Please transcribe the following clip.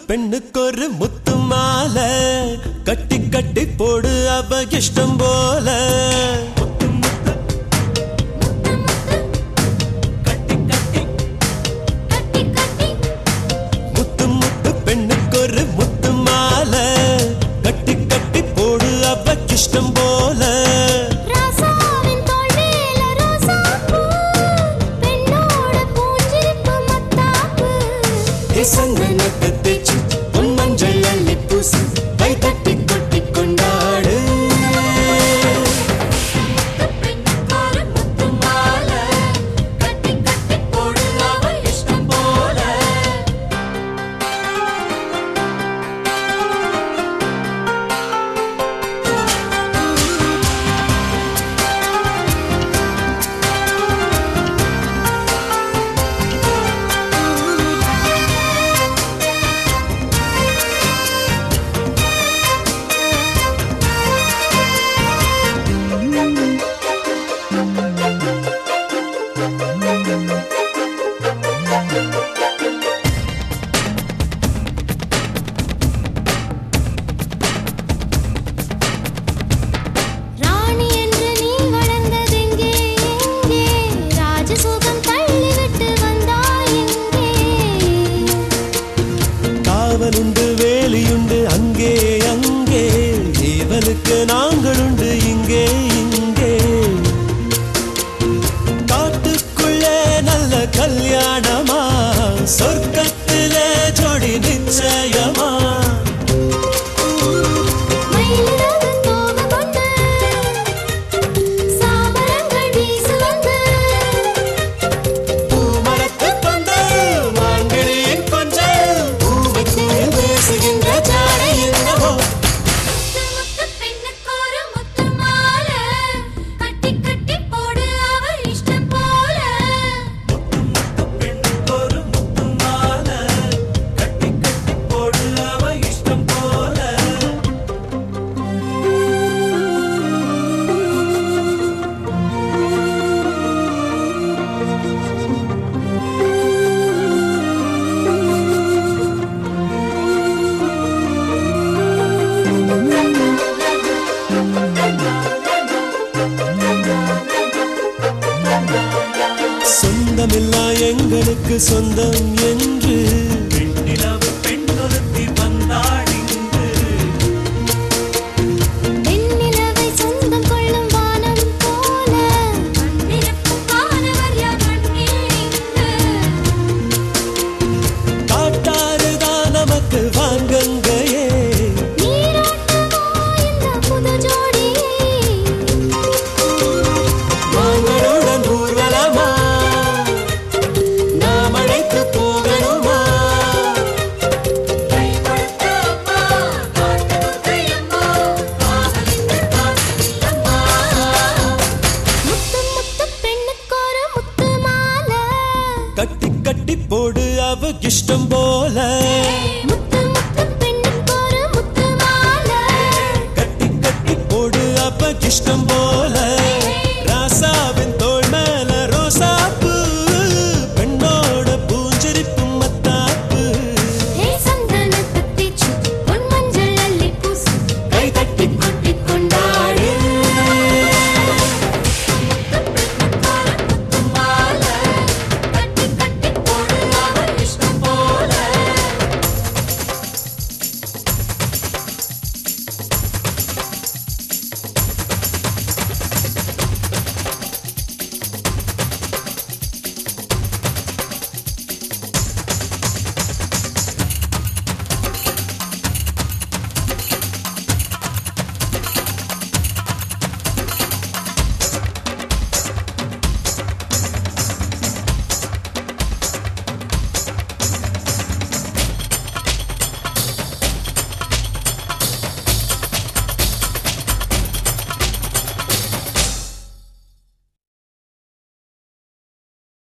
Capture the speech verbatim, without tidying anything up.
பெண்ணுக்கொரு முத்து மாலை கட்டி கட்டி போடு அவ இஷ்டம் போல முத்து முத்து பெண்ணுக்கொரு முத்து மாலை கட்டி கட்டி போடு அவ இஷ்டம் போல சந்தனத்தை தேச்சு பொன் மஞ்சள் அள்ளி பூசி கை தட்டி கொட்டி கொண்டாடு காவலுண்டு வேலியுண்டு அங்கே அங்கே இவளுக்கு நாங்களுண்டு இங்கே இங்கே காட்டுக்குள்ளே நல்ல கல்யாணமா சொர்க்கத்திலே ஜோடி நிச்சயமா சொந்தமில்லா எங்களுக்கு சொந்தம் என்று பெண்ணிலவு பெண்ணொருத்தி வந்தாடிந்து பெண்ணிலவை சொந்தம் கொள்ளும் வானம் போல வந்திருக்கும் வானவர் யார் மண்ணில் இங்கு காட்டாறுதான் நமக்கு வாங்கங்கையே நீராட்டமோ இந்த புது ஜோடி வாங்களுடன் ஊர்வலமா கட்டி கட்டி போடு அவ இஷ்டம் போல முத்து முத்து பெண்ணுக்கொரு முத்து மாலை கட்டி கட்டி போடு அவ இஷ்டம் போல